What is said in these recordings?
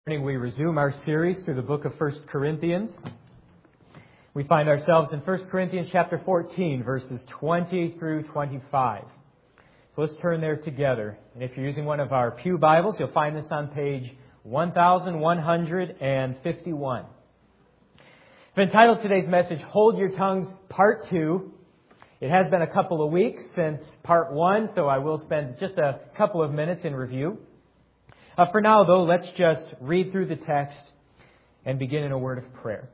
Morning, we resume our series through the book of 1 Corinthians. We find ourselves in 1 Corinthians chapter 14, verses 20 through 25. So let's turn there together. And if you're using one of our pew Bibles, you'll find this on page 1151. I've entitled today's message, Hold Your Tongues, Part 2. It has been a couple of weeks since Part 1, so I will spend just a couple of minutes in review. For now, though, let's just read through the text and begin in a word of prayer.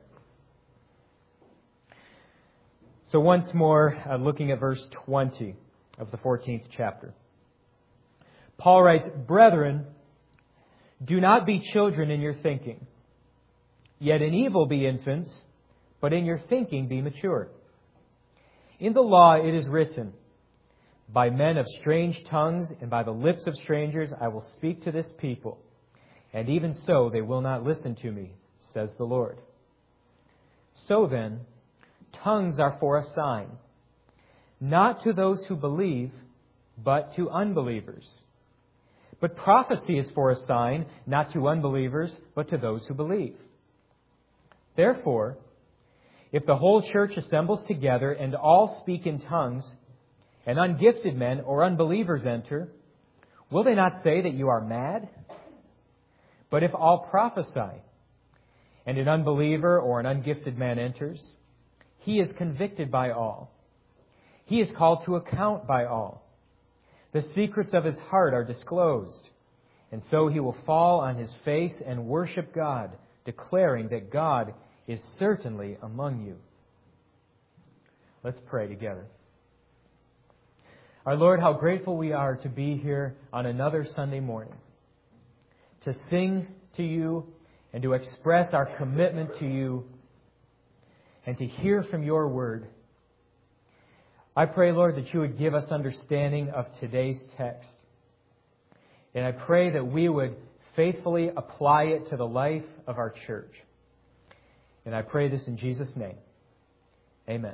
So once more, looking at verse 20 of the 14th chapter. Paul writes, Brethren, do not be children in your thinking, yet in evil be infants, but in your thinking be mature. In the law it is written, By men of strange tongues and by the lips of strangers I will speak to this people, and even so they will not listen to me, says the Lord. So then, tongues are for a sign, not to those who believe, but to unbelievers. But prophecy is for a sign, not to unbelievers, but to those who believe. Therefore, if the whole church assembles together and all speak in tongues, and ungifted men or unbelievers enter, will they not say that you are mad? But if all prophesy, and an unbeliever or an ungifted man enters, he is convicted by all. He is called to account by all. The secrets of his heart are disclosed, and so he will fall on his face and worship God, declaring that God is certainly among you. Let's pray together. Our Lord, how grateful we are to be here on another Sunday morning, to sing to you and to express our commitment to you and to hear from your word. I pray, Lord, that you would give us understanding of today's text. And I pray that we would faithfully apply it to the life of our church. And I pray this in Jesus' name. Amen.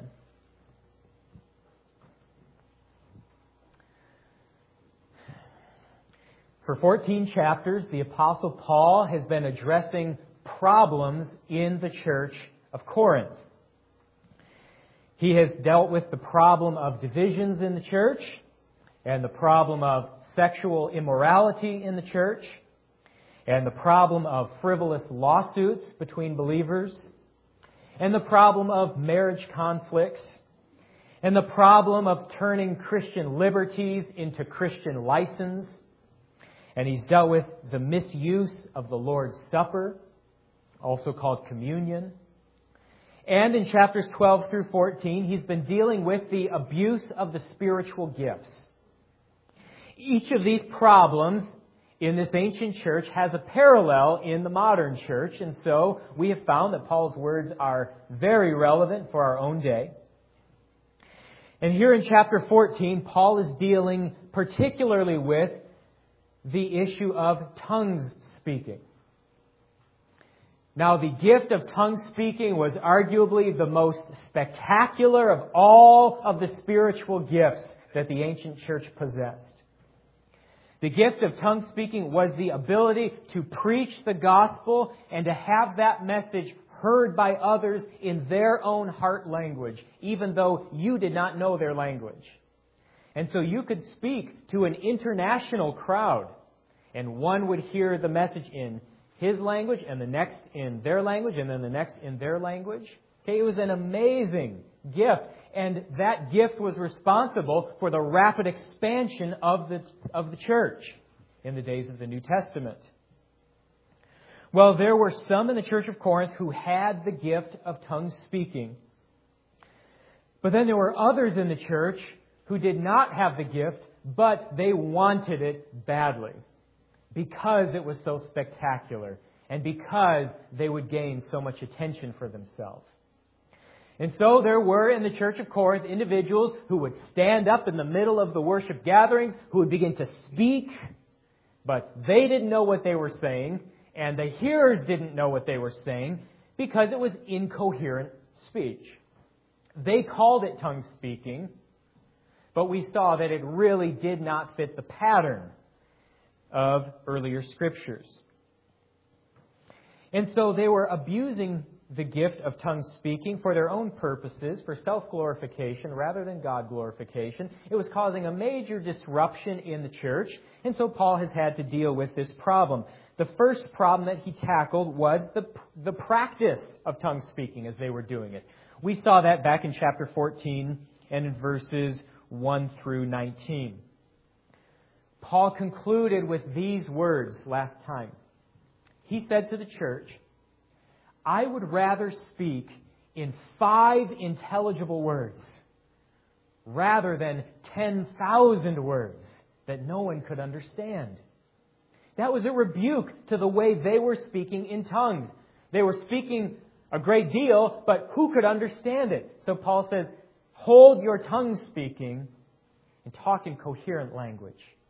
For 14 chapters, the Apostle Paul has been addressing problems in the church of Corinth. He has dealt with the problem of divisions in the church, and the problem of sexual immorality in the church, and the problem of frivolous lawsuits between believers, and the problem of marriage conflicts, and the problem of turning Christian liberties into Christian license. And he's dealt with the misuse of the Lord's Supper, also called communion. And in chapters 12 through 14, he's been dealing with the abuse of the spiritual gifts. Each of these problems in this ancient church has a parallel in the modern church. And so we have found that Paul's words are very relevant for our own day. And here in chapter 14, Paul is dealing particularly with the issue of tongues speaking. Now, the gift of tongue speaking was arguably the most spectacular of all of the spiritual gifts that the ancient church possessed. The gift of tongue speaking was the ability to preach the gospel and to have that message heard by others in their own heart language, even though you did not know their language. And so you could speak to an international crowd, and one would hear the message in his language, and the next in their language, and then the next in their language. Okay, it was an amazing gift, and that gift was responsible for the rapid expansion of the church in the days of the New Testament. Well, there were some in the church of Corinth who had the gift of tongue speaking. But then there were others in the church who did not have the gift, but they wanted it badly because it was so spectacular and because they would gain so much attention for themselves. And so there were in the church of Corinth individuals who would stand up in the middle of the worship gatherings, who would begin to speak, but they didn't know what they were saying, and the hearers didn't know what they were saying because it was incoherent speech. They called it tongue speaking, but we saw that it really did not fit the pattern of earlier scriptures. And so they were abusing the gift of tongue speaking for their own purposes, for self-glorification rather than God glorification. It was causing a major disruption in the church, and so Paul has had to deal with this problem. The first problem that he tackled was the practice of tongue speaking as they were doing it. We saw that back in chapter 14 and in verses 1 through 19. Paul concluded with these words last time. He said to the church, I would rather speak in 5 intelligible words rather than 10,000 words that no one could understand. That was a rebuke to the way they were speaking in tongues. They were speaking a great deal, but who could understand it? So Paul says, hold your tongue speaking and talk in coherent language.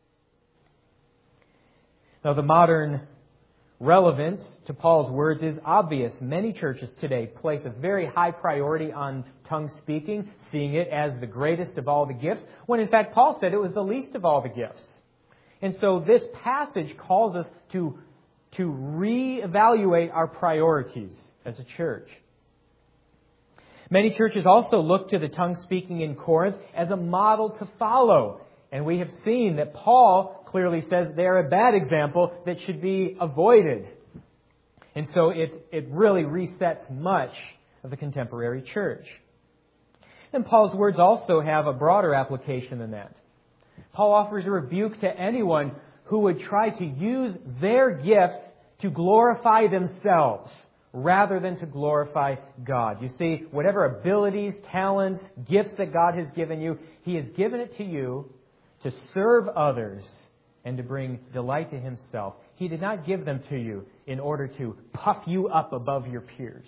Now, the modern relevance to Paul's words is obvious. Many churches today place a very high priority on tongue speaking, seeing it as the greatest of all the gifts, when in fact Paul said it was the least of all the gifts. And so this passage calls us to reevaluate our priorities as a church. Many churches also look to the tongue speaking in Corinth as a model to follow. And we have seen that Paul clearly says they're a bad example that should be avoided. And so it really resets much of the contemporary church. And Paul's words also have a broader application than that. Paul offers a rebuke to anyone who would try to use their gifts to glorify themselves rather than to glorify God. You see, whatever abilities, talents, gifts that God has given you, He has given it to you to serve others and to bring delight to Himself. He did not give them to you in order to puff you up above your peers.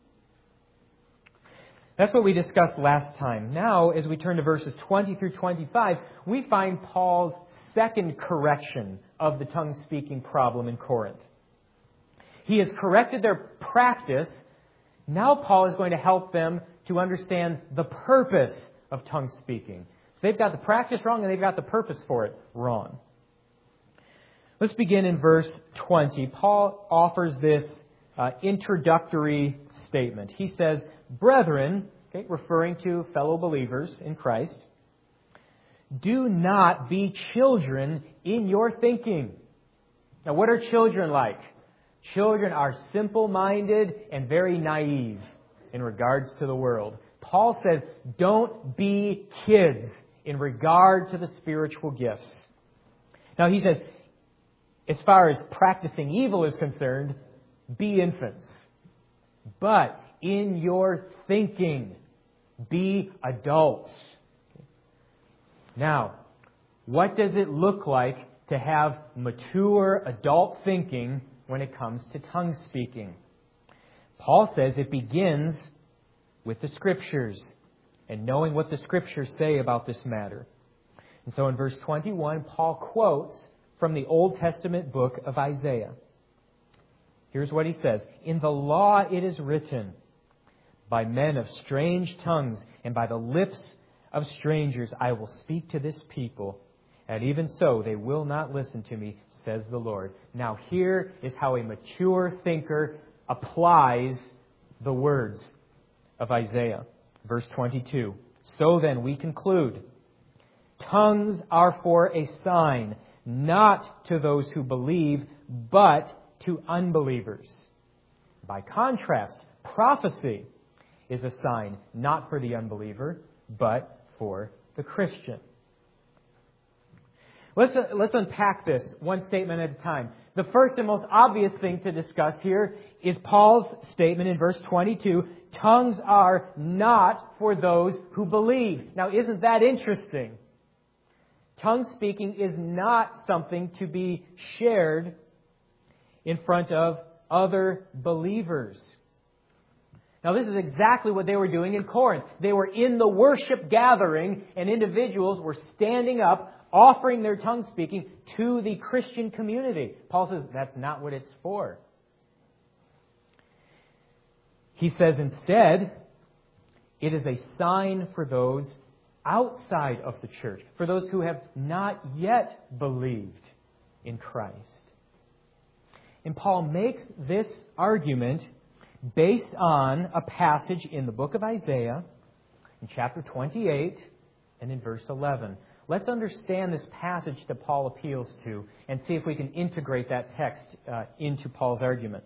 That's what we discussed last time. Now, as we turn to verses 20 through 25, we find Paul's second correction of the tongue-speaking problem in Corinth. He has corrected their practice. Now Paul is going to help them to understand the purpose of tongue-speaking. So they've got the practice wrong and they've got the purpose for it wrong. Let's begin in verse 20. Paul offers this introductory statement. He says, Brethren, referring to fellow believers in Christ, do not be children in your thinking. Now, what are children like? Children are simple-minded and very naive in regards to the world. Paul says, don't be kids in regard to the spiritual gifts. Now, he says, as far as practicing evil is concerned, be infants. But in your thinking, be adults. Now, what does it look like to have mature adult thinking when it comes to tongue speaking? Paul says it begins with the Scriptures and knowing what the Scriptures say about this matter. And so in verse 21, Paul quotes from the Old Testament book of Isaiah. Here's what he says. In the law it is written, by men of strange tongues and by the lips of strangers I will speak to this people, and even so they will not listen to me, says the Lord. Now here is how a mature thinker applies the words of Isaiah. Verse 22. So then we conclude, tongues are for a sign, not to those who believe, but to unbelievers. By contrast, prophecy is a sign not for the unbeliever, but for the Christian. Let's unpack this one statement at a time. The first and most obvious thing to discuss here is Paul's statement in verse 22, tongues are not for those who believe. Now, isn't that interesting? Tongue speaking is not something to be shared in front of other believers. Now, this is exactly what they were doing in Corinth. They were in the worship gathering, and individuals were standing up, offering their tongue speaking to the Christian community. Paul says that's not what it's for. He says instead, it is a sign for those outside of the church, for those who have not yet believed in Christ. And Paul makes this argument based on a passage in the book of Isaiah, in chapter 28 and in verse 11. Let's understand this passage that Paul appeals to and see if we can integrate that text into Paul's argument.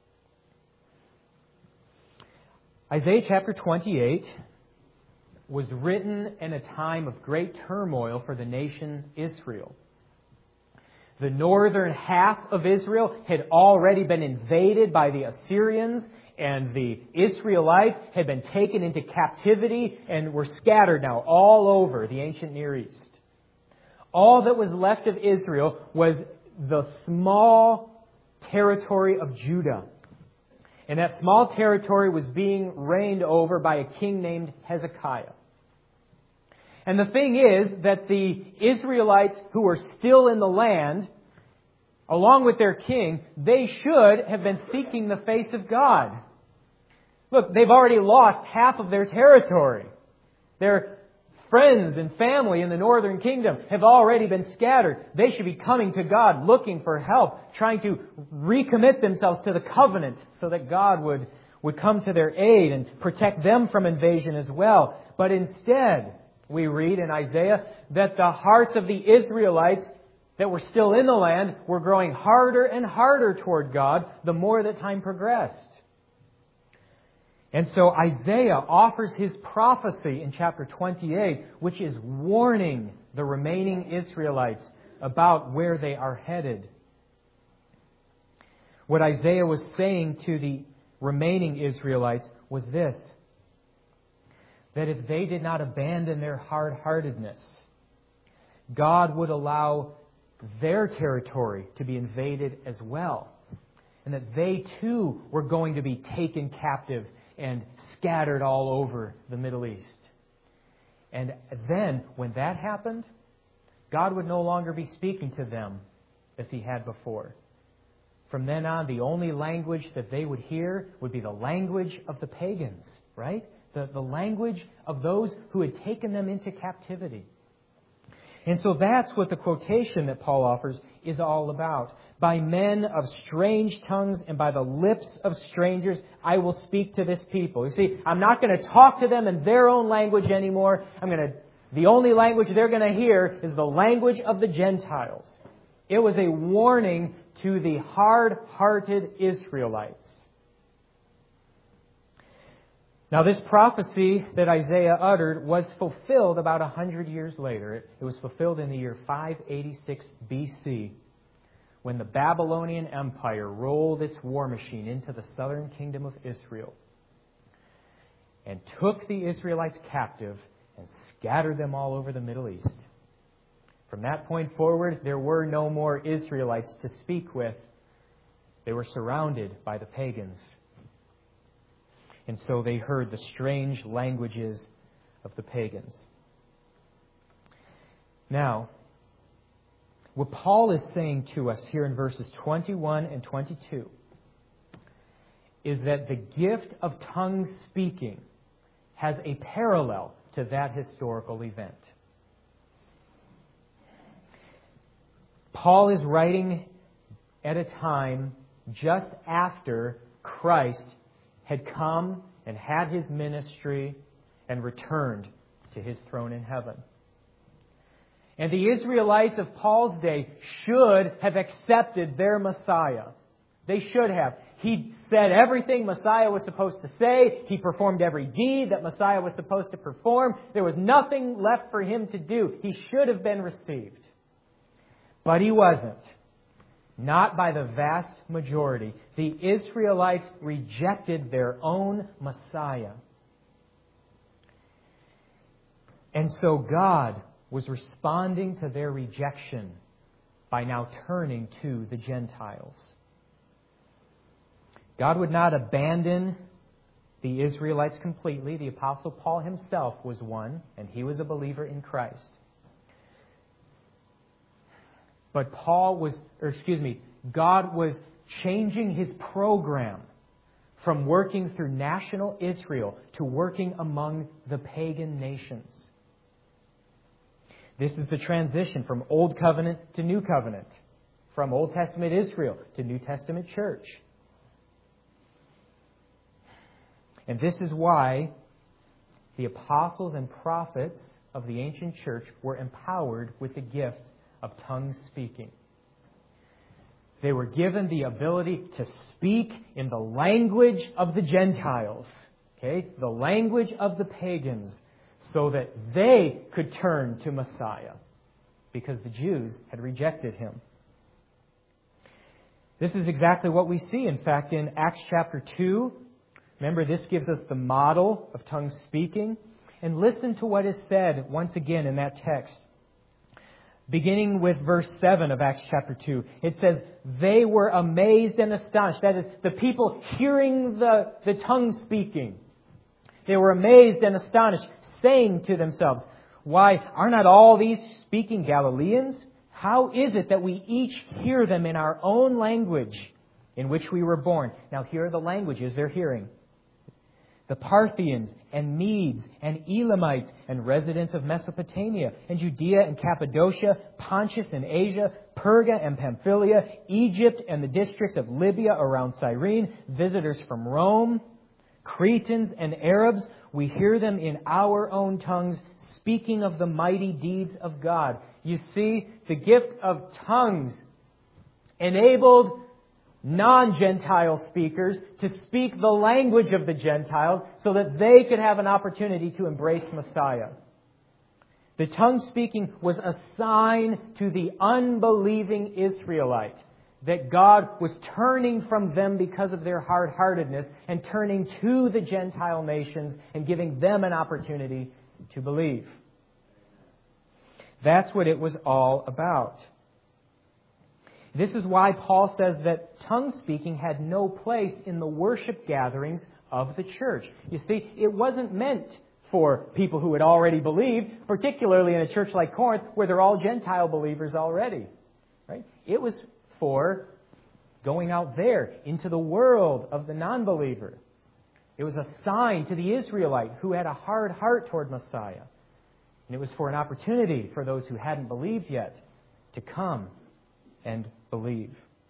Isaiah chapter 28 was written in a time of great turmoil for the nation Israel. The northern half of Israel had already been invaded by the Assyrians, and the Israelites had been taken into captivity and were scattered now all over the ancient Near East. All that was left of Israel was the small territory of Judah. And that small territory was being reigned over by a king named Hezekiah. And the thing is that the Israelites who were still in the land, along with their king, they should have been seeking the face of God. Look, they've already lost half of their territory. Their friends and family in the northern kingdom have already been scattered. They should be coming to God, looking for help, trying to recommit themselves to the covenant so that God would come to their aid and protect them from invasion as well. But instead, we read in Isaiah that the hearts of the Israelites that were still in the land were growing harder and harder toward God the more that time progressed. And so Isaiah offers his prophecy in chapter 28, which is warning the remaining Israelites about where they are headed. What Isaiah was saying to the remaining Israelites was this: that if they did not abandon their hard-heartedness, God would allow their territory to be invaded as well. And that they too were going to be taken captive and scattered all over the Middle East. And then, when that happened, God would no longer be speaking to them as He had before. From then on, the only language that they would hear would be the language of the pagans, right? The language of those who had taken them into captivity. And so that's what the quotation that Paul offers is all about. By men of strange tongues and by the lips of strangers, I will speak to this people. You see, I'm not going to talk to them in their own language anymore. The only language they're going to hear is the language of the Gentiles. It was a warning to the hard-hearted Israelites. Now, this prophecy that Isaiah uttered was fulfilled about 100 years later. It was fulfilled in the year 586 BC, when the Babylonian Empire rolled its war machine into the southern kingdom of Israel and took the Israelites captive and scattered them all over the Middle East. From that point forward, there were no more Israelites to speak with. They were surrounded by the pagans. And so they heard the strange languages of the pagans. Now, what Paul is saying to us here in verses 21 and 22 is that the gift of tongue speaking has a parallel to that historical event. Paul is writing at a time just after Christ had come and had His ministry and returned to His throne in heaven. And the Israelites of Paul's day should have accepted their Messiah. They should have. He said everything Messiah was supposed to say. He performed every deed that Messiah was supposed to perform. There was nothing left for Him to do. He should have been received. But He wasn't. Not by the vast majority. The Israelites rejected their own Messiah. And so God was responding to their rejection by now turning to the Gentiles. God would not abandon the Israelites completely. The Apostle Paul himself was one, and he was a believer in Christ. But God was changing His program from working through national Israel to working among the pagan nations. This is the transition from Old Covenant to New Covenant, from Old Testament Israel to New Testament church. And this is why the apostles and prophets of the ancient church were empowered with the gift of tongue speaking. They were given the ability to speak in the language of the Gentiles, the language of the pagans, so that they could turn to Messiah, because the Jews had rejected Him. This is exactly what we see, in fact, in Acts chapter 2. Remember, this gives us the model of tongue speaking. And listen to what is said once again in that text. Beginning with verse 7 of Acts chapter 2. It says, they were amazed and astonished. That is, the people hearing the tongue speaking. They were amazed and astonished, saying to themselves, why, are not all these speaking Galileans? How is it that we each hear them in our own language in which we were born? Now here are the languages they're hearing. The Parthians and Medes and Elamites and residents of Mesopotamia and Judea and Cappadocia, Pontus and Asia, Perga and Pamphylia, Egypt and the districts of Libya around Cyrene, visitors from Rome, Cretans and Arabs, we hear them in our own tongues speaking of the mighty deeds of God. You see, the gift of tongues enabled non-Gentile speakers to speak the language of the Gentiles so that they could have an opportunity to embrace Messiah. The tongue speaking was a sign to the unbelieving Israelite that God was turning from them because of their hard-heartedness and turning to the Gentile nations and giving them an opportunity to believe. That's what it was all about. This is why Paul says that tongue speaking had no place in the worship gatherings of the church. You see, it wasn't meant for people who had already believed, particularly in a church like Corinth where they're all Gentile believers already. Right? It was for going out there into the world of the non-believer. It was a sign to the Israelite who had a hard heart toward Messiah. And it was for an opportunity for those who hadn't believed yet to come and believe.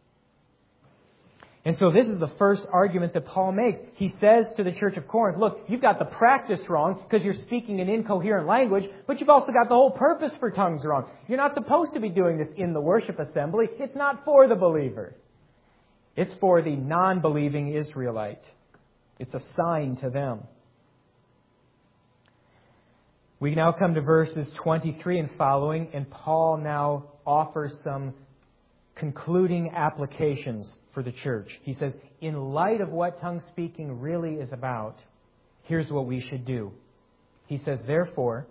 And so this is the first argument that Paul makes. He says to the church of Corinth, look, you've got the practice wrong because you're speaking an incoherent language, but you've also got the whole purpose for tongues wrong. You're not supposed to be doing this in the worship assembly. It's not for the believer. It's for the non-believing Israelite. It's a sign to them. We now come to verses 23 and following, and Paul now offers some concluding applications for the church. He says, in light of what tongue speaking really is about, here's what we should do. He says, therefore,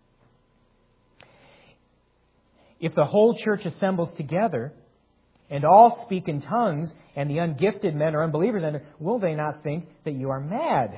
if the whole church assembles together and all speak in tongues, and the ungifted men or unbelievers enter, will they not think that you are mad?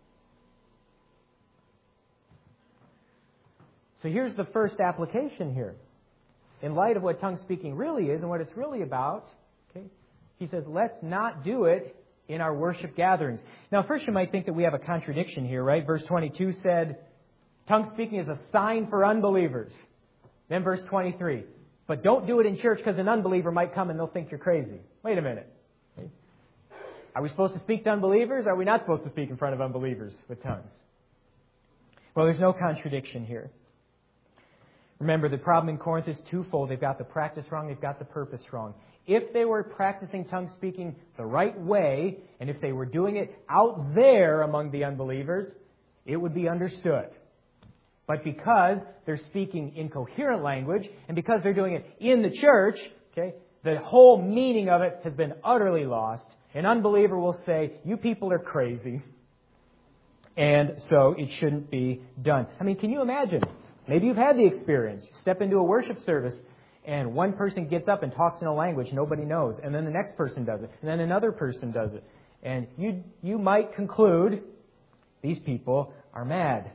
So here's the first application here. In light of what tongue speaking really is and what it's really about, he says, let's not do it in our worship gatherings. Now, first you might think that we have a contradiction here, right? Verse 22 said, tongue speaking is a sign for unbelievers. Then verse 23, but don't do it in church because an unbeliever might come and they'll think you're crazy. Wait a minute. Are we supposed to speak to unbelievers? Or are we not supposed to speak in front of unbelievers with tongues? Well, there's no contradiction here. Remember, the problem in Corinth is twofold. They've got the practice wrong, they've got the purpose wrong. If they were practicing tongue speaking the right way, and if they were doing it out there among the unbelievers, it would be understood. But because they're speaking incoherent language, and because they're doing it in the church, the whole meaning of it has been utterly lost. An unbeliever will say, you people are crazy. And so it shouldn't be done. I mean, can you imagine? Maybe you've had the experience. You step into a worship service and one person gets up and talks in a language nobody knows. And then the next person does it. And then another person does it. And you might conclude these people are mad.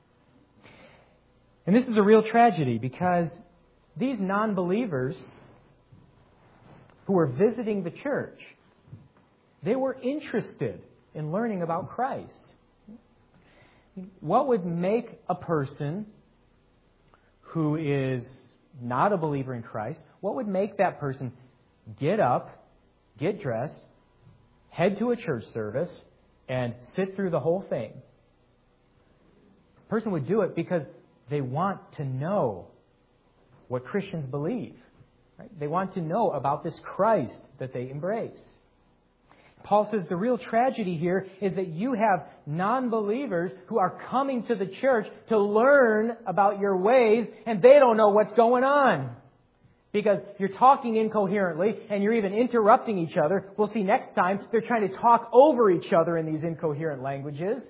And this is a real tragedy because these non-believers who were visiting the church, they were interested in learning about Christ. What would make a person who is not a believer in Christ, what would make that person get up, get dressed, head to a church service, and sit through the whole thing. A person would do it because they want to know what Christians believe. Right? They want to know about this Christ that they embrace. Paul says the real tragedy here is that you have non-believers who are coming to the church to learn about your ways, and they don't know what's going on. Because you're talking incoherently, and you're even interrupting each other. We'll see next time they're trying to talk over each other in these incoherent languages.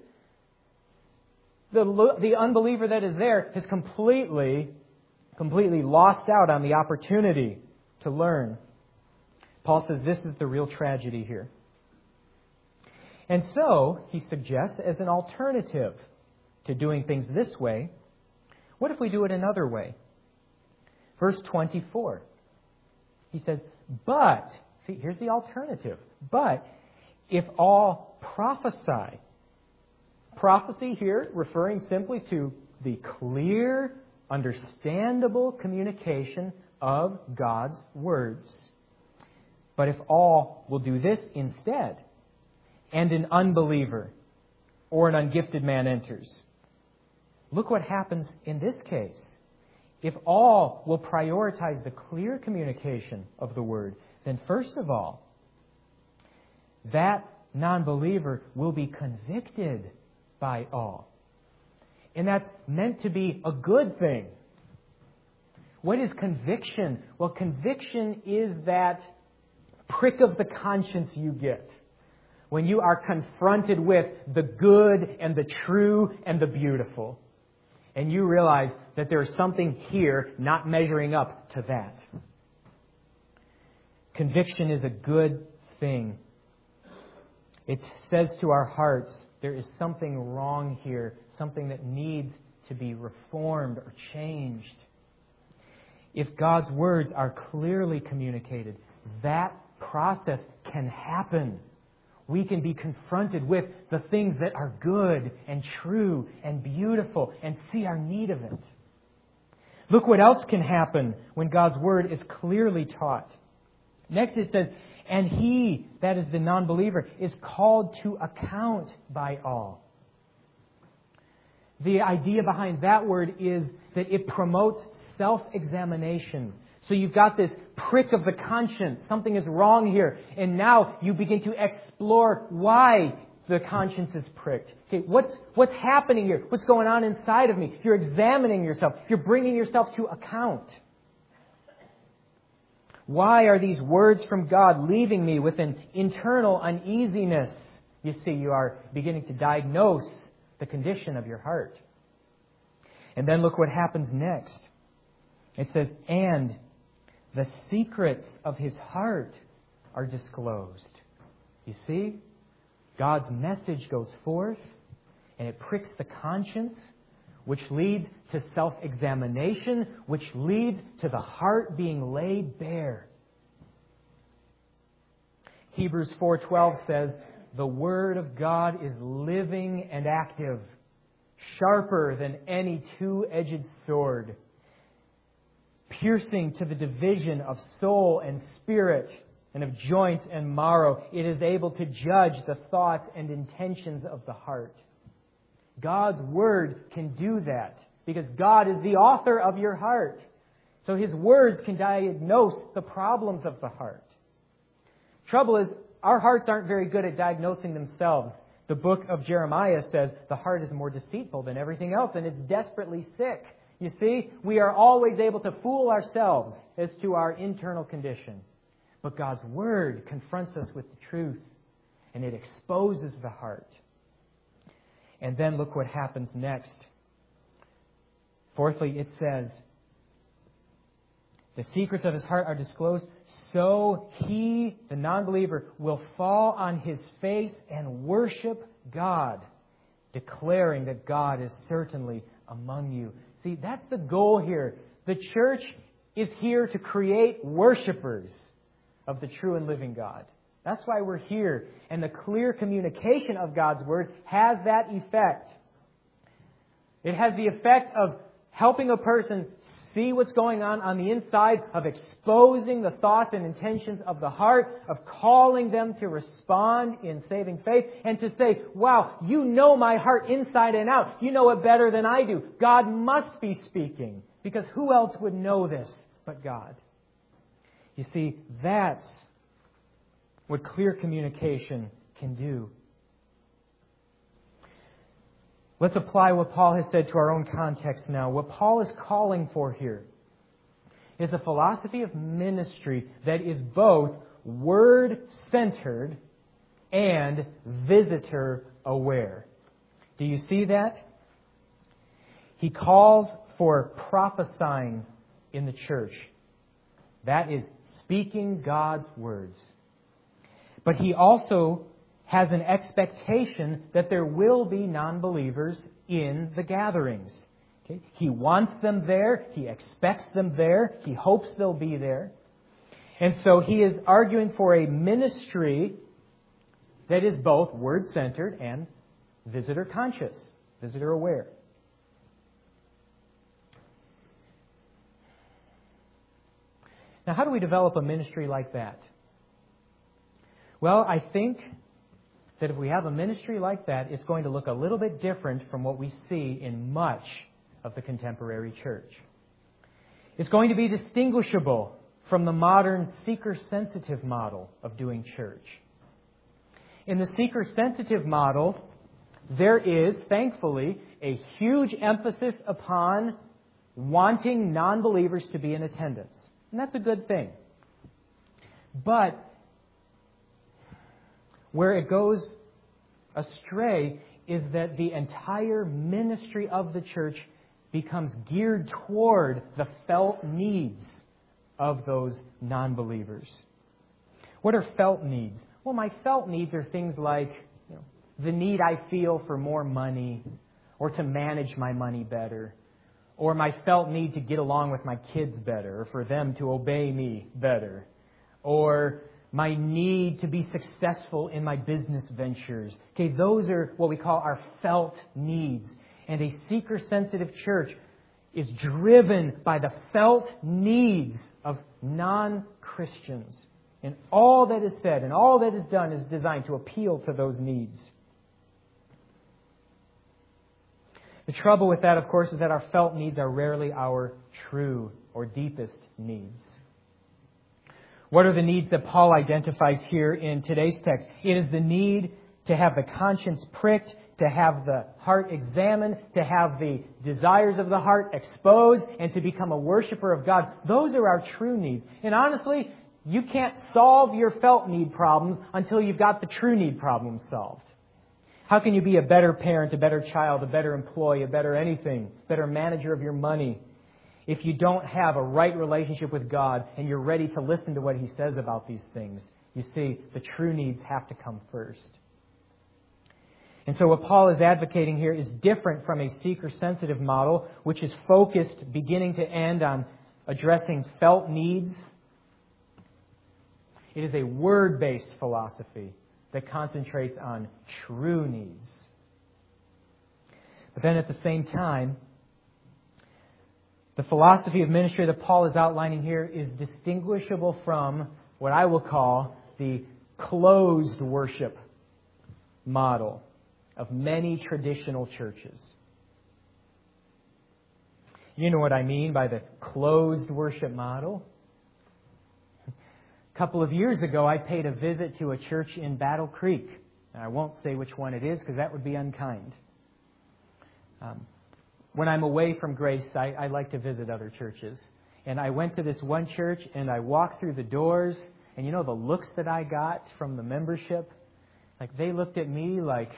The unbeliever that is there has completely lost out on the opportunity to learn. Paul says this is the real tragedy here. And so, he suggests as an alternative to doing things this way, what if we do it another way? Verse 24. He says, but, see, here's the alternative. But, if all prophesy. Prophecy here referring simply to the clear, understandable communication of God's words. But if all will do this instead, and an unbeliever or an ungifted man enters, look what happens in this case. If all will prioritize the clear communication of the Word, then first of all, that non-believer will be convicted by all. And that's meant to be a good thing. What is conviction? Well, conviction is that prick of the conscience you get when you are confronted with the good and the true and the beautiful. And you realize that there's something here not measuring up to that. Conviction is a good thing. It says to our hearts, there is something wrong here, something that needs to be reformed or changed. If God's words are clearly communicated, that process can happen. We can be confronted with the things that are good and true and beautiful and see our need of it. Look what else can happen when God's Word is clearly taught. Next it says, and he, that is the non-believer, is called to account by all. The idea behind that word is that it promotes self-examination. So you've got this prick of the conscience. Something is wrong here. And now you begin to explore why the conscience is pricked. Okay, what's happening here? What's going on inside of me? You're examining yourself. You're bringing yourself to account. Why are these words from God leaving me with an internal uneasiness? You see, you are beginning to diagnose the condition of your heart. And then look what happens next. It says, and the secrets of his heart are disclosed. You see, God's message goes forth, and it pricks the conscience, which leads to self-examination, which leads to the heart being laid bare. Hebrews 4:12 says, the Word of God is living and active, sharper than any two-edged sword, piercing to the division of soul and spirit and of joint and marrow. It is able to judge the thoughts and intentions of the heart. God's Word can do that because God is the author of your heart. So His words can diagnose the problems of the heart. Trouble is, our hearts aren't very good at diagnosing themselves. The book of Jeremiah says the heart is more deceitful than everything else, and it's desperately sick. You see, we are always able to fool ourselves as to our internal condition. But God's Word confronts us with the truth, and it exposes the heart. And then look what happens next. Fourthly, it says, the secrets of his heart are disclosed, so he, the non-believer, will fall on his face and worship God, declaring that God is certainly among you. See, that's the goal here. The church is here to create worshipers of the true and living God. That's why we're here. And the clear communication of God's Word has that effect. It has the effect of helping a person see what's going on the inside, of exposing the thoughts and intentions of the heart, of calling them to respond in saving faith, and to say, wow, you know my heart inside and out. You know it better than I do. God must be speaking, because who else would know this but God? You see, that's what clear communication can do. Let's apply what Paul has said to our own context now. What Paul is calling for here is a philosophy of ministry that is both word-centered and visitor-aware. Do you see that? He calls for prophesying in the church. That is speaking God's words. But he also has an expectation that there will be non-believers in the gatherings. Okay? He wants them there. He expects them there. He hopes they'll be there. And so he is arguing for a ministry that is both word-centered and visitor-conscious, visitor-aware. Now, how do we develop a ministry like that? Well, I think that if we have a ministry like that, it's going to look a little bit different from what we see in much of the contemporary church. It's going to be distinguishable from the modern seeker-sensitive model of doing church. In the seeker-sensitive model, there is, thankfully, a huge emphasis upon wanting non-believers to be in attendance. And that's a good thing. But where it goes astray is that the entire ministry of the church becomes geared toward the felt needs of those non-believers. What are felt needs? Well, my felt needs are things like the need I feel for more money, or to manage my money better, or my felt need to get along with my kids better, or for them to obey me better, or my need to be successful in my business ventures. Okay, those are what we call our felt needs. And a seeker-sensitive church is driven by the felt needs of non-Christians. And all that is said and all that is done is designed to appeal to those needs. The trouble with that, of course, is that our felt needs are rarely our true or deepest needs. What are the needs that Paul identifies here in today's text? It is the need to have the conscience pricked, to have the heart examined, to have the desires of the heart exposed, and to become a worshiper of God. Those are our true needs. And honestly, you can't solve your felt need problems until you've got the true need problems solved. How can you be a better parent, a better child, a better employee, a better anything, better manager of your money, if you don't have a right relationship with God and you're ready to listen to what He says about these things? You see, the true needs have to come first. And so what Paul is advocating here is different from a seeker-sensitive model, which is focused beginning to end on addressing felt needs. It is a word-based philosophy that concentrates on true needs. But then at the same time, the philosophy of ministry that Paul is outlining here is distinguishable from what I will call the closed worship model of many traditional churches. You know what I mean by the closed worship model? A couple of years ago, I paid a visit to a church in Battle Creek. And I won't say which one it is because that would be unkind. When I'm away from Grace, I like to visit other churches. And I went to this one church and I walked through the doors. And you know the looks that I got from the membership? Like they looked at me like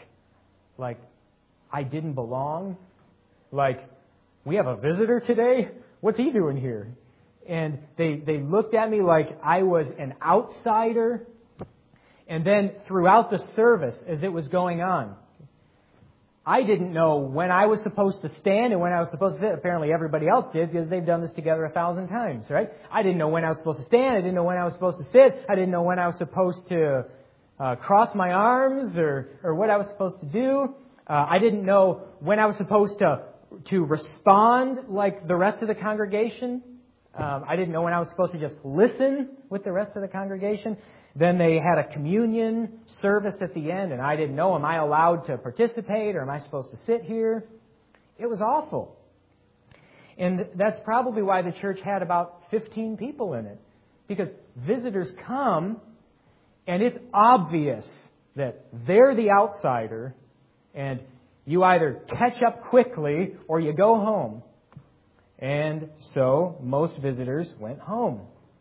I didn't belong. Like, we have a visitor today? What's he doing here? And they looked at me like I was an outsider. And then throughout the service, as it was going on, I didn't know when I was supposed to stand and when I was supposed to sit. Apparently everybody else did because they've done this together 1,000 times, right? I didn't know when I was supposed to stand. I didn't know when I was supposed to sit. I didn't know when I was supposed to cross my arms or what I was supposed to do. I didn't know when I was supposed to to respond like the rest of the congregation. I didn't know when I was supposed to just listen with the rest of the congregation. Then they had a communion service at the end, and I didn't know, am I allowed to participate or am I supposed to sit here? It was awful. And that's probably why the church had about 15 people in it. Because visitors come, and it's obvious that they're the outsider, and you either catch up quickly or you go home. And so most visitors went home.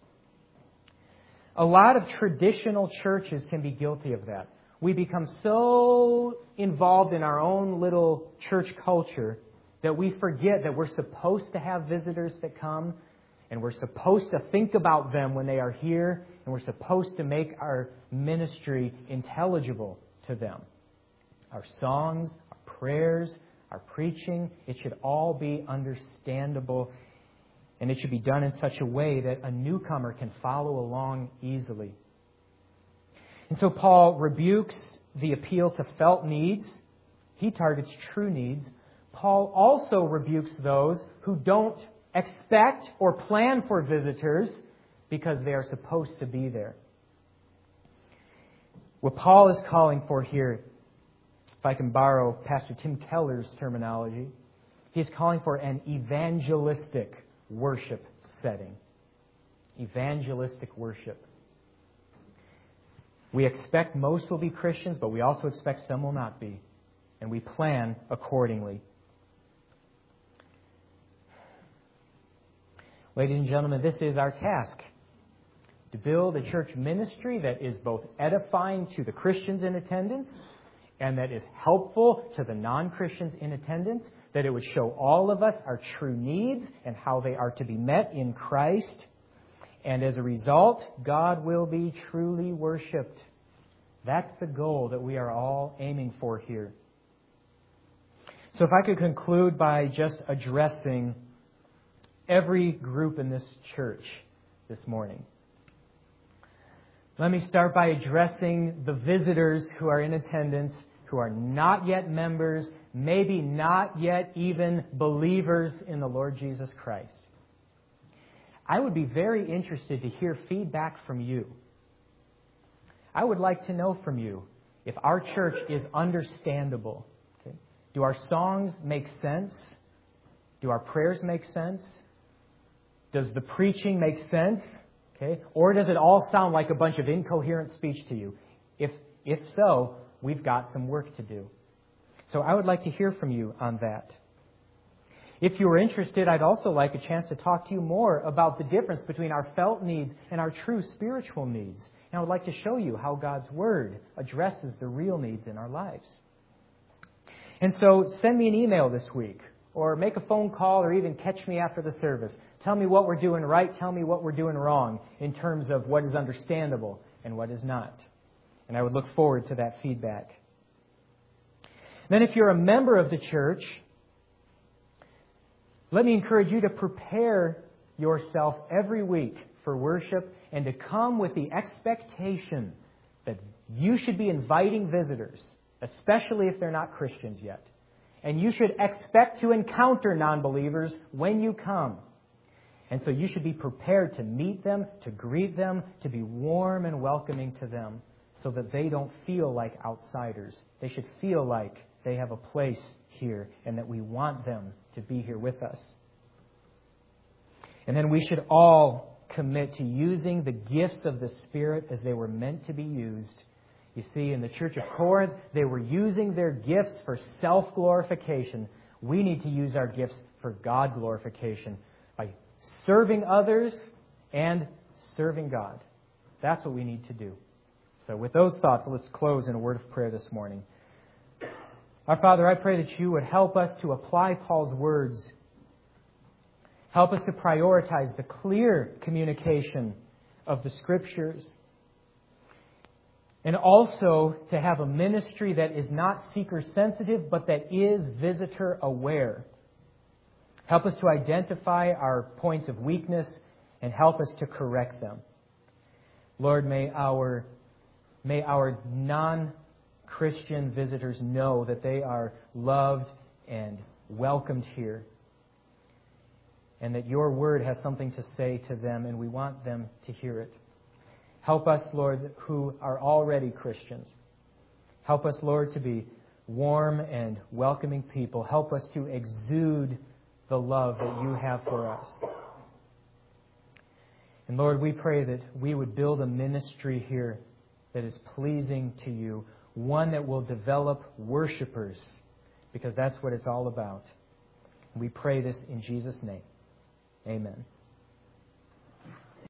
A lot of traditional churches can be guilty of that. We become so involved in our own little church culture that we forget that we're supposed to have visitors that come, and we're supposed to think about them when they are here, and we're supposed to make our ministry intelligible to them. Our songs, our prayers, our preaching, it should all be understandable, and it should be done in such a way that a newcomer can follow along easily. And so Paul rebukes the appeal to felt needs. He targets true needs. Paul also rebukes those who don't expect or plan for visitors because they are supposed to be there. What Paul is calling for here, if I can borrow Pastor Tim Keller's terminology, he's calling for an evangelistic worship setting. Evangelistic worship. We expect most will be Christians, but we also expect some will not be. And we plan accordingly. Ladies and gentlemen, this is our task. To build a church ministry that is both edifying to the Christians in attendance and that is helpful to the non-Christians in attendance, that it would show all of us our true needs and how they are to be met in Christ. And as a result, God will be truly worshipped. That's the goal that we are all aiming for here. So if I could conclude by just addressing every group in this church this morning. Let me start by addressing the visitors who are in attendance, who are not yet members, maybe not yet even believers in the Lord Jesus Christ. I would be very interested to hear feedback from you. I would like to know from you if our church is understandable. Okay? Do our songs make sense? Do our prayers make sense? Does the preaching make sense? Okay? Or does it all sound like a bunch of incoherent speech to you? If so, we've got some work to do. So I would like to hear from you on that. If you are interested, I'd also like a chance to talk to you more about the difference between our felt needs and our true spiritual needs. And I would like to show you how God's Word addresses the real needs in our lives. And so send me an email this week, or make a phone call, or even catch me after the service. Tell me what we're doing right. Tell me what we're doing wrong in terms of what is understandable and what is not. And I would look forward to that feedback. Then if you're a member of the church, let me encourage you to prepare yourself every week for worship and to come with the expectation that you should be inviting visitors, especially if they're not Christians yet. And you should expect to encounter non-believers when you come. And so you should be prepared to meet them, to greet them, to be warm and welcoming to them so that they don't feel like outsiders. They should feel like they have a place here and that we want them to be here with us. And then we should all commit to using the gifts of the Spirit as they were meant to be used. You see, in the church of Corinth, they were using their gifts for self-glorification. We need to use our gifts for God glorification by serving others and serving God. That's what we need to do. So with those thoughts, let's close in a word of prayer this morning. Our Father, I pray that you would help us to apply Paul's words. Help us to prioritize the clear communication of the Scriptures. And also to have a ministry that is not seeker-sensitive, but that is visitor-aware. Help us to identify our points of weakness and help us to correct them. Lord, may our non-Christian visitors know that they are loved and welcomed here, and that your word has something to say to them, and we want them to hear it. Help us, Lord, who are already Christians. Help us, Lord, to be warm and welcoming people. Help us to exude the love that you have for us. And Lord, we pray that we would build a ministry here that is pleasing to you, one that will develop worshipers, because that's what it's all about. We pray this in Jesus' name. Amen.